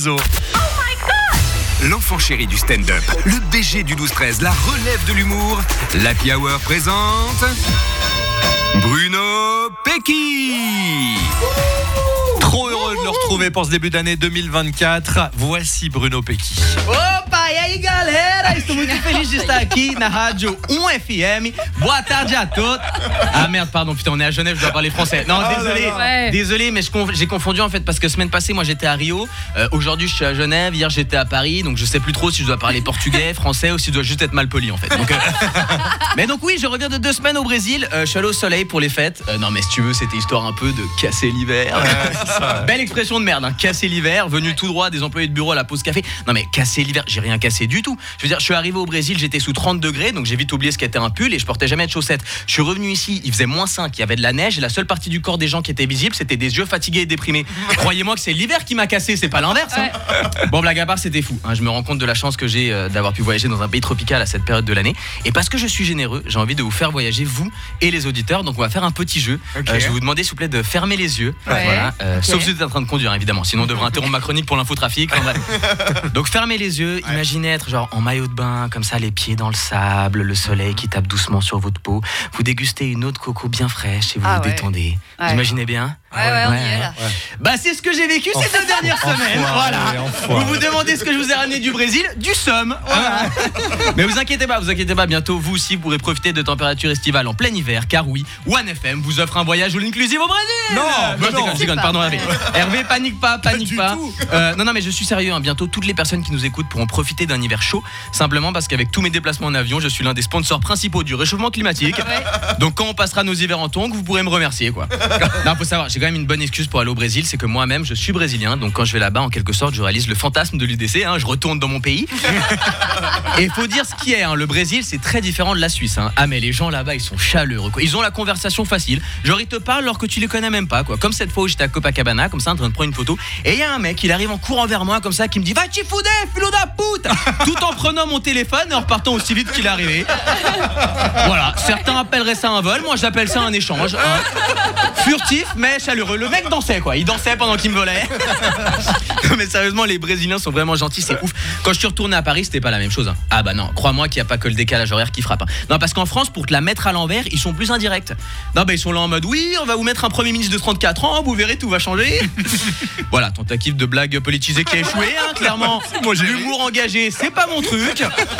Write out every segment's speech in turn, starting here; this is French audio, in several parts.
Enzo. L'enfant chéri du stand-up, le BG du 12-13, la relève de l'humour, l'Happy Hour présente Bruno Pecky. Trop heureux de le retrouver pour ce début d'année 2024. Voici Bruno Pecky. Opa, e aí galera, estou muito feliz de estar aqui na rádio 1FM. Boa tarde à tous. Ah merde, pardon, putain, on est à Genève, je dois parler français. Non, désolé, désolé, mais j'ai confondu en fait parce que semaine passée, moi j'étais à Rio. Aujourd'hui, je suis à Genève. Hier, j'étais à Paris, donc je sais plus trop si je dois parler portugais, français ou si je dois juste être mal poli en fait. Donc, mais donc oui, je reviens de 2 semaines au Brésil. Je suis allé au soleil pour les fêtes. Non, mais si tu veux, c'était histoire un peu de casser l'hiver. Belle expression de merde, hein, casser l'hiver, venu tout droit des employés de bureau à la pause café. Non mais casser l'hiver, j'ai rien cassé du tout. Je veux dire, je suis arrivé au Brésil, j'étais sous 30 degrés, donc j'ai vite oublié ce qu'était un pull et je portais jamais de chaussettes. Je suis revenu ici, il faisait -5, il y avait de la neige et la seule partie du corps des gens qui était visible, c'était des yeux fatigués et déprimés. Croyez-moi que c'est l'hiver qui m'a cassé, c'est pas l'inverse. Hein. Bon, blague à part, c'était fou. Hein, je me rends compte de la chance que j'ai d'avoir pu voyager dans un pays tropical à cette période de l'année. Et parce que je suis généreux, j'ai envie de vous faire voyager, vous et les auditeurs. Donc on va faire un petit jeu. Je vais vous demander s'il vous plaît de fermer les yeux. Voilà. Sauf si vous êtes en train de conduire, évidemment. Sinon on devrait interrompre ma chronique pour l'infotrafic. Donc fermez les yeux, imaginez être genre en maillot de bain, comme ça, les pieds dans le sable, le soleil qui tape doucement sur votre peau. Vous dégustez une eau de coco bien fraîche et vous vous détendez. Vous imaginez bien ? Ouais, on y est là. Bah c'est ce que j'ai vécu ces 2 dernières semaines. Voilà. Vous vous demandez ce que je vous ai ramené du Brésil, du somme. Voilà. Mais vous inquiétez pas, bientôt vous aussi vous pourrez profiter de températures estivales en plein hiver, car oui, 1FM vous offre un voyage all inclusive au Brésil. Non, je déconne, pardon Hervé. Hervé, panique pas. Non, mais je suis sérieux, hein. Bientôt toutes les personnes qui nous écoutent pourront profiter d'un hiver chaud, simplement parce qu'avec tous mes déplacements en avion, je suis l'un des sponsors principaux du réchauffement climatique. Donc quand on passera nos hivers en tongs, vous pourrez me remercier quoi. Non, faut savoir, j'ai quand même une bonne excuse pour aller au Brésil, c'est que moi-même je suis brésilien, donc quand je vais là-bas en quelque sorte je réalise le fantasme de l'UDC, hein, je retourne dans mon pays. Et il faut dire ce qui est, hein, le Brésil c'est très différent de la Suisse. Hein. Ah mais les gens là-bas ils sont chaleureux quoi. Ils ont la conversation facile, genre ils te parlent alors que tu les connais même pas quoi. Comme cette fois où j'étais à Copacabana, comme ça en train de prendre une photo, et il y a un mec, il arrive en courant vers moi comme ça qui me dit va t'y fouder, filo da pute, tout en prenant mon téléphone et en repartant aussi vite qu'il est arrivé. Voilà, certains appelleraient ça un vol, moi j'appelle ça un échange. Hein. Furtif mais chaleureux. Le mec dansait quoi, il dansait pendant qu'il me volait. Mais sérieusement, les Brésiliens sont vraiment gentils, c'est ouf. Quand je suis retourné à Paris, c'était pas la même chose. Hein. Ah bah non, crois-moi qu'il n'y a pas que le décalage horaire qui frappe. Hein. Non, parce qu'en France, pour te la mettre à l'envers, ils sont plus indirects. Non, bah ils sont là en mode oui, on va vous mettre un premier ministre de 34 ans, vous verrez, tout va changer. Voilà, tentative de blague politisée qui a échoué, hein, clairement. Moi, j'ai l'humour engagé, c'est pas mon truc.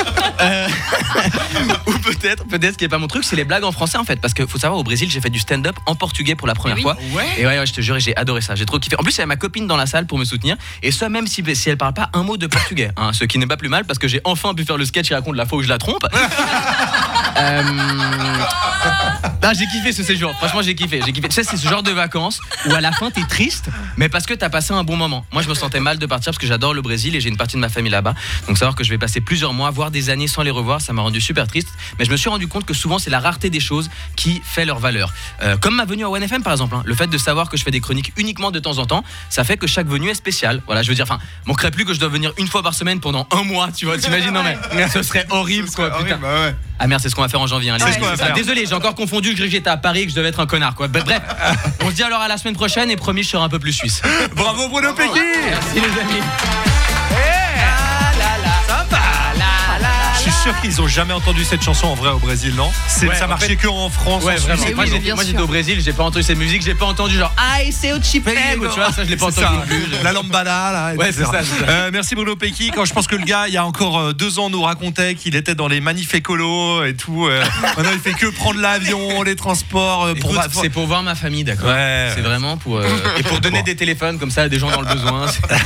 Ou peut-être ce qui est pas mon truc, c'est les blagues en français en fait. Parce que faut savoir, au Brésil, j'ai fait du stand-up en portugais pour la première fois. Et ouais, je te jure, j'ai adoré ça, j'ai trop kiffé. En plus, il y a ma copine dans la salle pour me soutenir. Et ça, même si elle parle pas un mot de portugais, hein, ce qui n'est pas plus mal parce que j'ai enfin pu faire le sketch qui raconte la fois où je la trompe. Ah, j'ai kiffé ce séjour, franchement j'ai kiffé. Tu sais, c'est ce genre de vacances où à la fin t'es triste, mais parce que t'as passé un bon moment. Moi je me sentais mal de partir parce que j'adore le Brésil et j'ai une partie de ma famille là-bas. Donc savoir que je vais passer plusieurs mois, voire des années sans les revoir, ça m'a rendu super triste. Mais je me suis rendu compte que souvent c'est la rareté des choses qui fait leur valeur. Comme ma venue à 1FM par exemple, hein. Le fait de savoir que je fais des chroniques uniquement de temps en temps, ça fait que chaque venue est spéciale. Voilà, je veux dire, enfin, manquerait plus que je dois venir une fois par semaine pendant 1 mois, tu vois, t'imagines? Non mais ce serait horrible quoi, putain. Ah merde, c'est ce qu'on va faire en janvier. Hein, désolé, j'ai encore confondu, je croyais que j'étais à Paris et que je devais être un connard quoi. Bref, on se dit alors à la semaine prochaine et promis je serai un peu plus suisse. Bravo Bruno Pecky. Merci les amis. Je suis sûr qu'ils ont jamais entendu cette chanson en vrai au Brésil, non? Ça marchait que en France. Ouais, vraiment. Moi j'étais au Brésil, j'ai pas entendu cette musique, j'ai pas entendu genre aïe c'est au chipego, tu vois, ça je l'ai pas entendu non plus. La lambada là. Ouais, c'est ça. Merci Bruno Pecky. Quand je pense que le gars il y a encore 2 ans nous racontait qu'il était dans les manifs écolos et tout. Maintenant il fait que prendre l'avion, les transports. C'est pour voir ma famille, d'accord. Ouais, c'est vraiment pour et pour donner des téléphones comme ça à des gens dans le besoin.